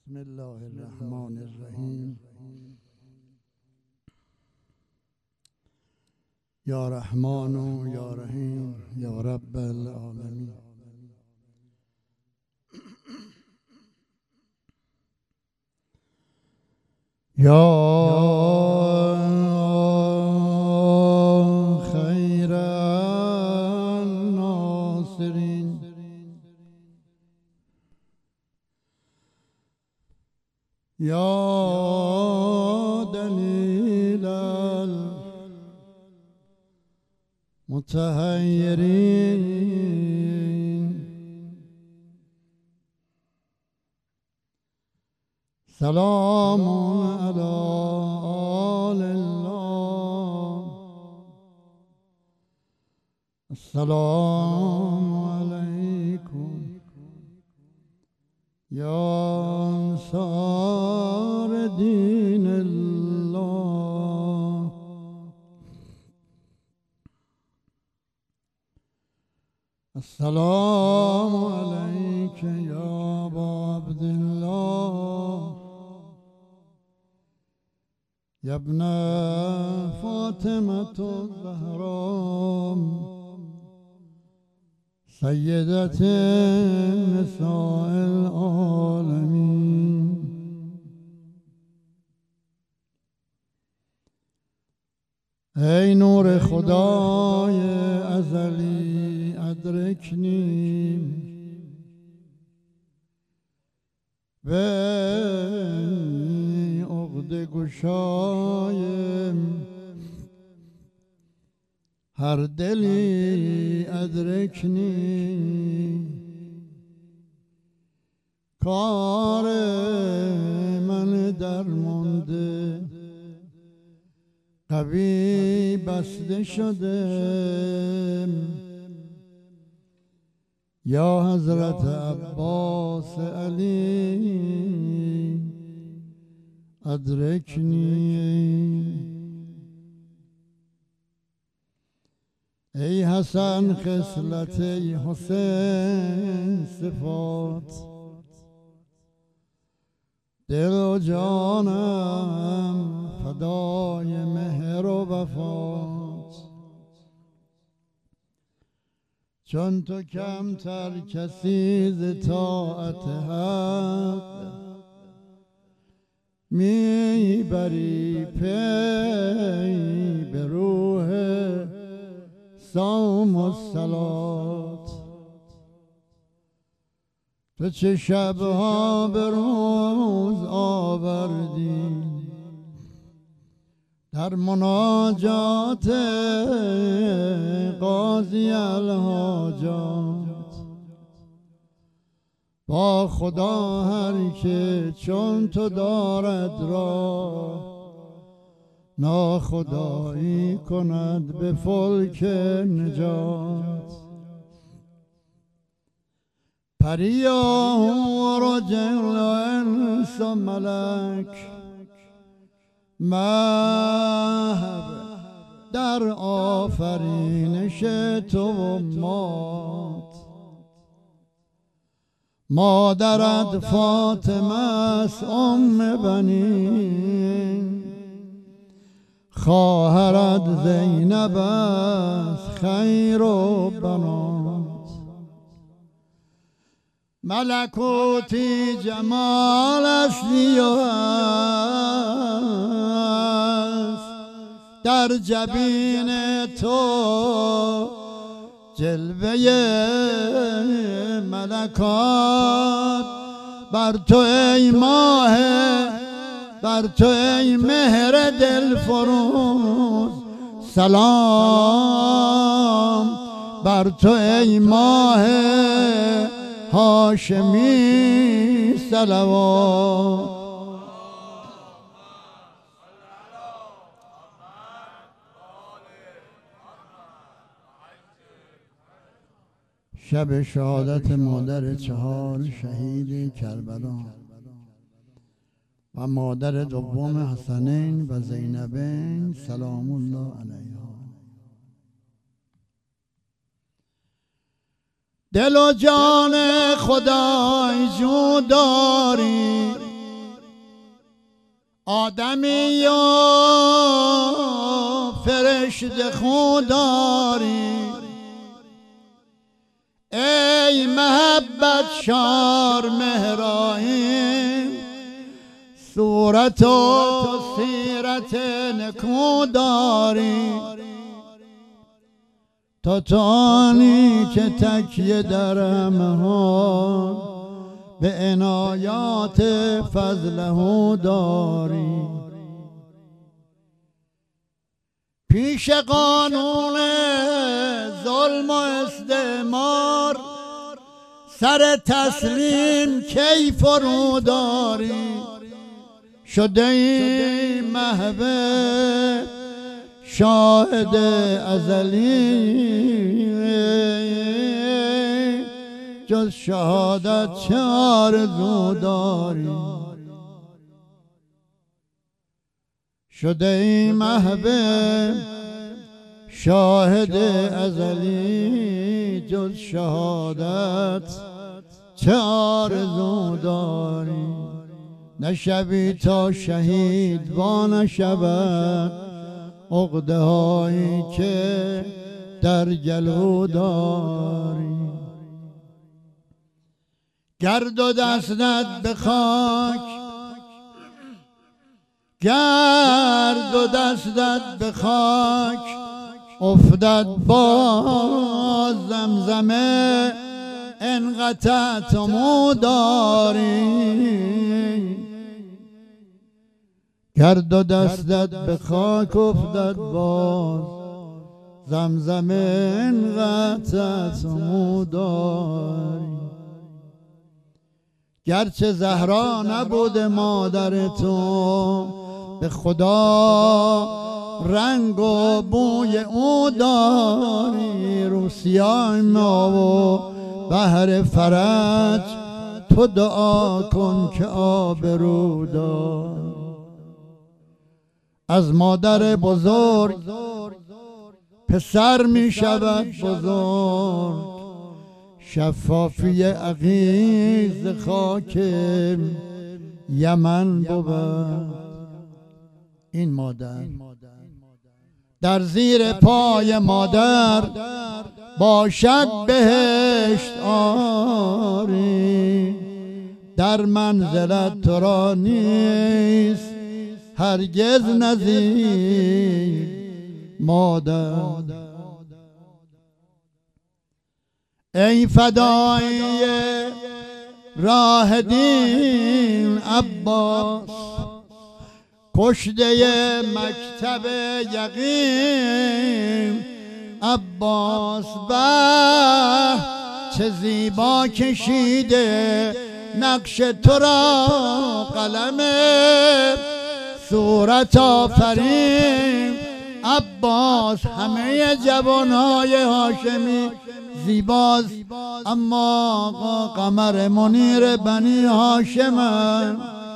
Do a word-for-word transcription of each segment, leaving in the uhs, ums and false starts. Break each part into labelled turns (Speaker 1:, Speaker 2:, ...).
Speaker 1: بسم الله الرحمن الرحیم. یا رحمان و یا رحیم یا رب العالمین. یا خیر الناصرین، یا دلیل المتحیرین، سلام علی آل الله، السلام علیکم یا انصار دین الله. السلام علیک یا ابا عبدالله، یا ابن فاطمة الزهراء، سیدة نساء العالمین. ای نور خدای ازلی ادرکنی، و عقده گشای هر دلی ادرکنی. کار من درمانده قوی بسته شده، یا حضرت عباس علی ادرکنی. ای حسن خصلت، ای حسین صفات، دل و جانم فدای مهر و وفات. چون تو کمتر کسی ز طاعت حق، میبری پی به روح صوم و صلات. تو چه شبها به روز آوردی در مناجات قاضی الحاجات. با خدا هر که چون تو دارد را، ناخدایی کند به فلک نجات. پریا و جن و انس و ملک، محو در آفرینش تو و مات. مادرت فاطمه است ام بنی، خواهرت زینب است خیر و بنات. ملکوتی جمال اصلی است در جبین تو، جلوه ملکات بر تو ای ماه، بر تو ای مهر دل فروز. سلام بر تو ای ماه هاشمی، صلوات. شب شهادت مادر چهار شهید کربلا و مادر دوم حسنین و زینبین سلام الله علیها. دل و جان خدای جو داری، آدمی یا فرشته خودداری، ای محبت شار مهراهیم، صورت و سیرت نکوداری، تا تانی که تکیه در همه به عنایات فضله داری. پیش قانون ظلم و استعمار سر تسلیم کی فروداری، شده ای محو شاهد ازلی، جز شهادت چه آرزو داری. شده ای محو شاهد ازلی، جز شهادت چه آرزو داری. نشوی تا شهید وا نشود عقده هایی که در گلو داری. گرد و دستت به خاک، گرد و دستت به خاک افتد باز زمزمه، انقطع تو داری. گرد و دستت به خاک افتد باز زمزمه، انقطع تو داری. گرچه زهرا نبود مادر تو، به خدا رنگ و بوی او داری. روسیای ما و بحر فرج تو دعا کن که آبرو دار. از مادر بزرگ پسر می شود بزرگ، شفافی عقیق خاک یمن بود. این مادر در زیر پای مادر باشد بهشت آری، در منزلت تو را نیست هرگز نظیر مادر. ای فدایی راه دین عباس، کشته مکتب یقین عباس، به چه زیبا کشیده نقش تو را قلم صورت آفرین عباس. همه جوانهای هاشمی زیباست، اما قمر منیر بنی هاشم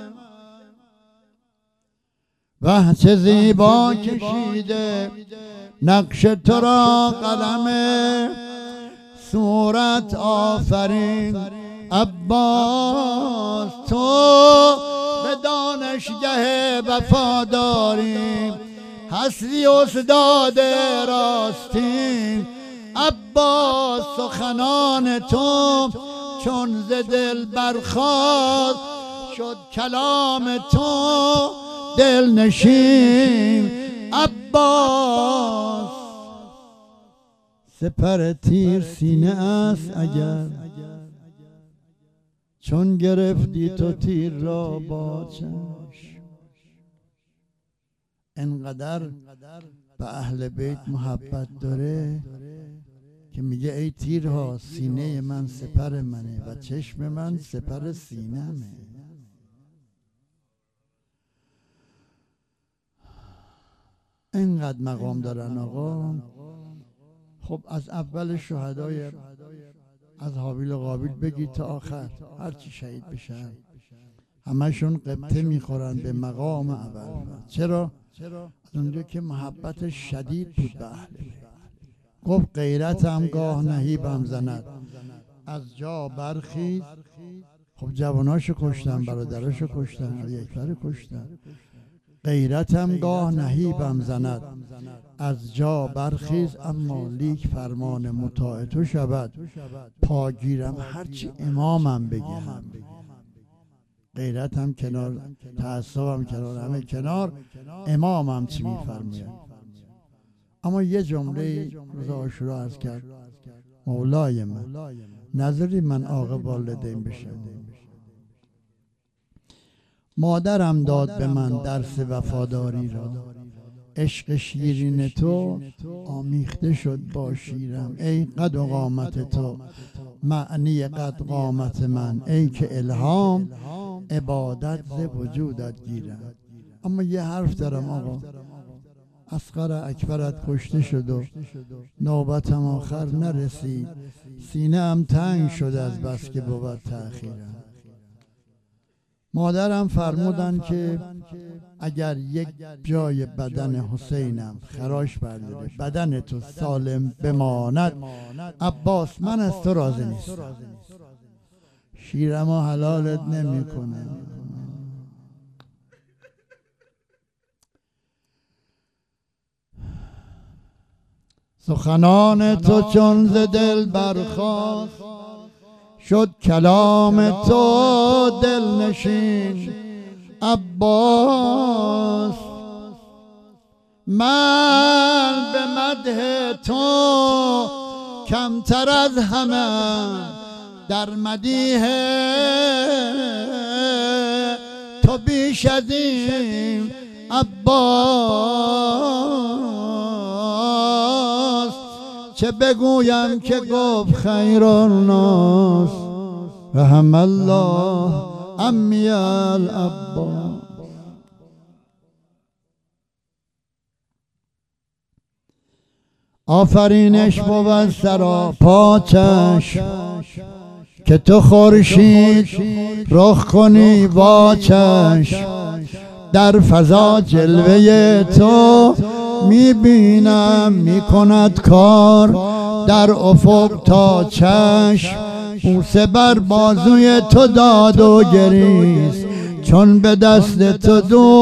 Speaker 1: و چه زیبا کشیده نقش تو را قلم صورت آفرین عباس. تو به دانشگه وفاداری هستی استاد راستین عباس. سخنان تو چون ز دل برخاست شد کلام تو دل نشین عباس. سپر تیر سینه است اگر، چون گرفتی تو تیر را با چشم. انقدر به اهل بیت محبت داره که میگه ای تیرها سینه من سپر منه و چشم من سپر سینه‌مه. اینقدر مقام دارن آقا. خب از اول شهدای از حابیل و قابیل بگید تا آخر هرچی شهید بشن همشون قبطه میخورن به مقام اول. چرا؟ از اونجا که محبت شدید بود به اهل بیت. گفت غیرت هم گاه نهیبم زند از جا برخیز. خب جواناشو کشتن، برادراشو کشتن، یکبر کشتن. غیرتم گاه نهیبم زند، از جا برخیز اما لیک فرمان مطاع تو شود. پاگیرم هرچی امامم بگم، غیرتم کنار، تعصبم کنار، همه کنار، امامم چی میفرماید. اما یه جمله روز عاشورا عرض کرد، مولای من نظری من عاقب والدین بشم. مادرم داد به من درس وفاداری را، عشق شیرین تو آمیخته شد با شیرم. ای قد و قامت تو معنی قد قامت من، ای که الهام عبادت ز وجودت گیرم. اما یه حرف دارم آقا، اصغر اکبرت کشته شد و نوبتم آخر نرسید، سینه ام تنگ شد از بس که بود تأخیرم. مادرم فرمودن که اگر یک جای بدن حسینم خراش برداره بدن تو سالم بماند، عباس من از تو راضی نیستم، شیرمو حلالت نمی کنم. سخنان تو چون ز دل برخاست، شد کلام تو دل نشین. عباس من به مدح تو کمتر از همه، در مدیح تو بیش از این. عباس چه بگویم که گفت خیر الناس، رحم الله عمی العباس. آفرینش بود سراپا چشم، که تو خورشید رخ کنی وا چشم. در فضا جلوه تو میبینم میکند کار، در افق تا چشم بوسه بر بازوی تو داد و گریست. چون به دست تو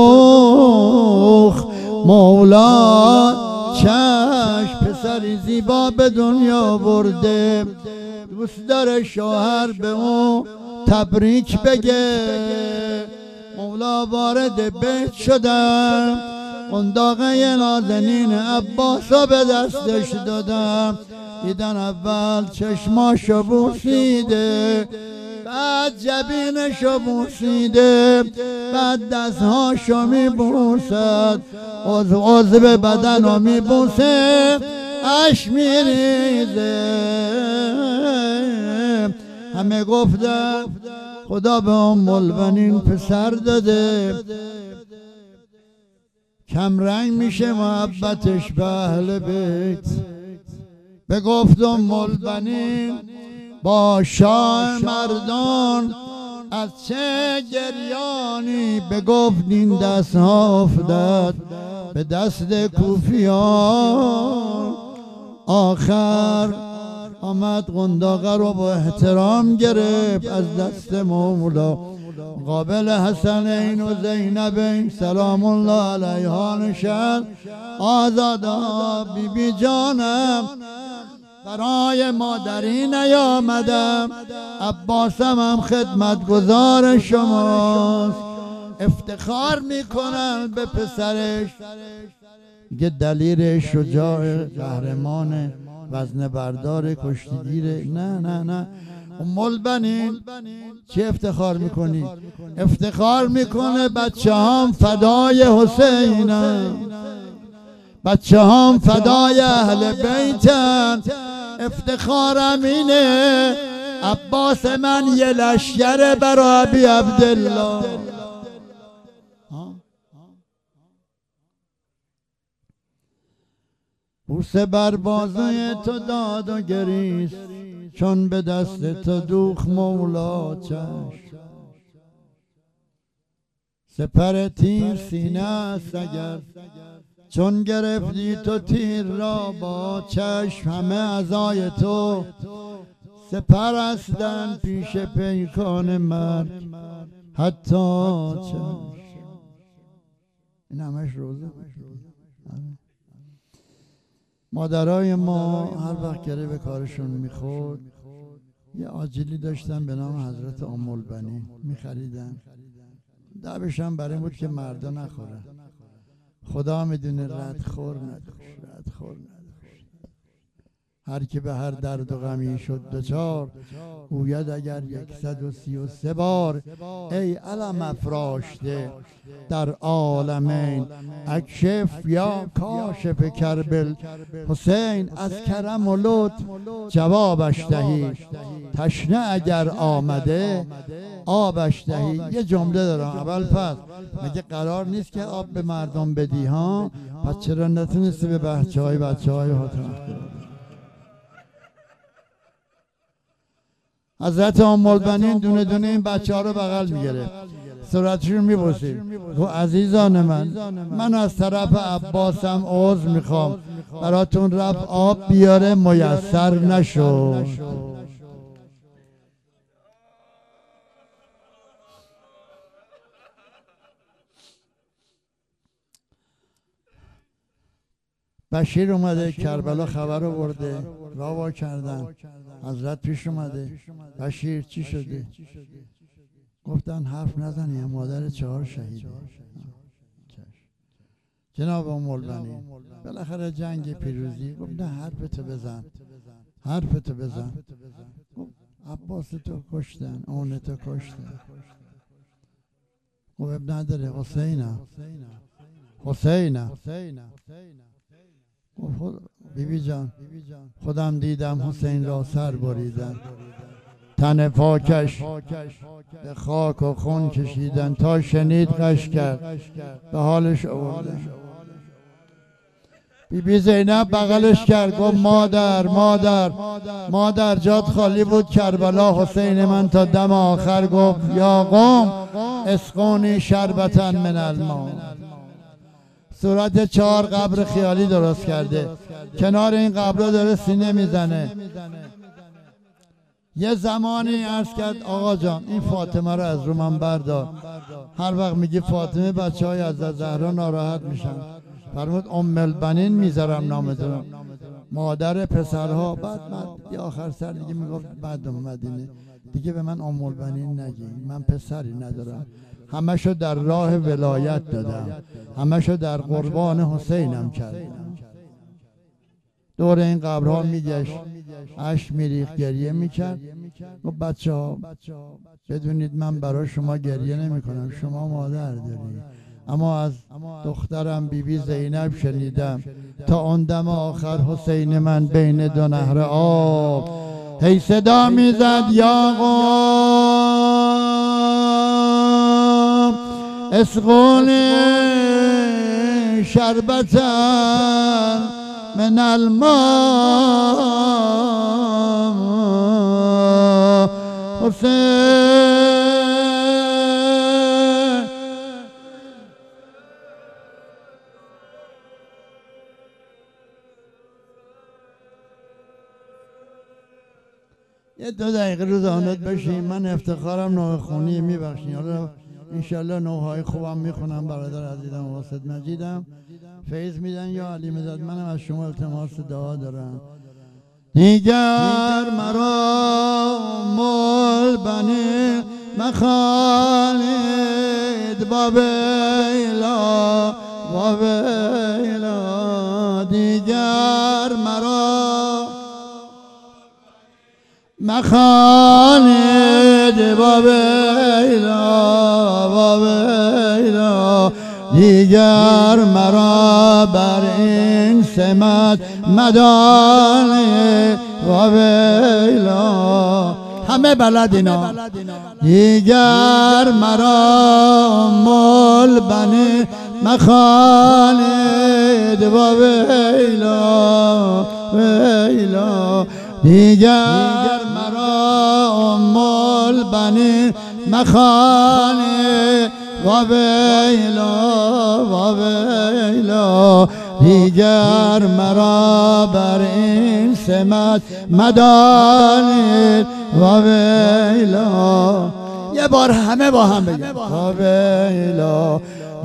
Speaker 1: دوخ مولا چشم، پسری زیبا به دنیا برده، دوست داره شوهر به او تبریک بگه. مولا وارد بیت شدم، قنداقه نازنین عباسا به دستش دادم. دیدن اول چشماشو بوسیده، بعد جبینشو بوسیده، بعد دستهاشو میبوسد، عضو عضو بدنو میبوسه، اشک میریزه. همه گفتن خدا به ام البنین پسر داده، کم رنگ میشه محبتش به اهل بیت. بگفت ام البنین با شاه مردان از چه گریانی، بگفت این دست ها افتاد به دست کوفیان. آخر آمد قنداقه رو با احترام گرفت از دست مولا، قابل حسنین و زینبین سلام الله علیها نشد. آزادا بی بی جانم برای مادری نیامدم، عباسم هم خدمتگزار شماست. افتخار میکنن به پسرش، یه دلیر شجاع قهرمان وزن بردار کشتیگیره. نه نه نه ام البنین چه افتخار میکنی؟ افتخار میکنه بچه هم فدای حسینم، بچه هم فدای اهل بیتم. افتخارم اینه عباس من یه لشگر برای ابی عبدالله. بوسه بر بازوی تو داد و گریست، چون به دست تو دوخ مولا چشم. سپر تیر سینه است اگر، چون گرفتی تو تیر را با چشم. همه اعضای تو سپر هستند پیش پیکان مرگ، حتی چشم. این همش روزه بود. مادرای ما هر وقت گره به کارشون میخورد یه آجیلی داشتن به نام حضرت ام البنین میخریدن. دعوشم برای بود که مردا نخورن. خدا میدونه ردخور نداشت، ردخور نداشت. هر که به هر درد و غمی شد دچار، گوید اگر یکصد و سی و سه بار ای علم افراشته در عالمین، اکشف یا کاشف کربل حسین، از کرم و لطف جوابش دهی، تشنه اگر آمده آبش دهی. یه جمله دارم اول فصل، مگه قرار نیست که آب به مردم بدی ها؟ پس چرا نتونستی به بچه های بچه های حضرت ام البنین دونه دونه این بچه ها رو بغل میگرفت، صورتشون میبوسید. گفت عزیزان من، من از طرف عباسم عذر میخوام، براتون رب آب بیاره میسر نشد. بشیر اومده کربلا خبر رو برده، راه وا کردن، حضرت پیش اومده. بشیر چی شده؟ گفتن حرف نزنی، مادر چهار شهیده. جناب ام البنین بالاخره جنگ پیروزی. گفت نه حرفتو بزن، حرفتو بزن. عباس تو کشتن، اون تو کشتن. گفت اب نداره، حسینم حسینم. بی بی جان خودم دیدم حسین را سر بریدن، تن پاکش به خاک و خون کشیدن، تا شنید غش کرد به حالش آوردن. بی بی زینب بغلش کرد، گفت مادر مادر مادر جات خالی بود کربلا، حسین من تا دم آخر گفت یا قوم اسقونی شربتا من الماء. صورت چهار قبر خیالی درست کرده، کنار این قبر داره سینه میزنه. یه زمانی عرض کرد آقا جان این فاطمه رو از رو من بردار، هر وقت میگی فاطمه بچه های از زهرا ناراحت میشن. فرمود ام البنین میذارم نامتون، مادر پسرها. بعد من یه آخر سر دیگه میگفت بعد مدینه دیگه به من ام البنین نگی، من پسری ندارم، همشو در راه ولایت دادم، همشو در قربان حسینم کردم. دور این قبرها میگشت، اشک میریخت، گریه میکرد. و بچه ها بدونید من برای شما گریه نمی کنم، شما مادر دارید، اما از دخترم بی بی زینب شنیدم تا اون دم آخر حسین من بین دو نهر آب هی صدا میزد یا قوم اسقونی شربتا من الماء حسین. یه دو دقیقه روز آنات بشین، من افتخارم نوع خونی میبخشین. حالا انشالله نوهای خوبم میخونم. برادر عزیزم واسط مجیدم فیض میدن یا علی مدد. منم از شما التماس دعا دارم. دیگر مرا مول بنی مخالد با بیلا با بیلا، دیگر مرا مخالد با بیلا با بیلا، دیگر مرا بر این سمت مدانه و ویلا. همه بلد اینا. دیگر مرا مول بنی مخالد و ویلا ویلا، دیگر مرا مول بنی مخالد و ویلا و ویلا، دیگر مرا بر این سمت مدانید و ویلا. یه بار همه با هم بگیم و ویلا،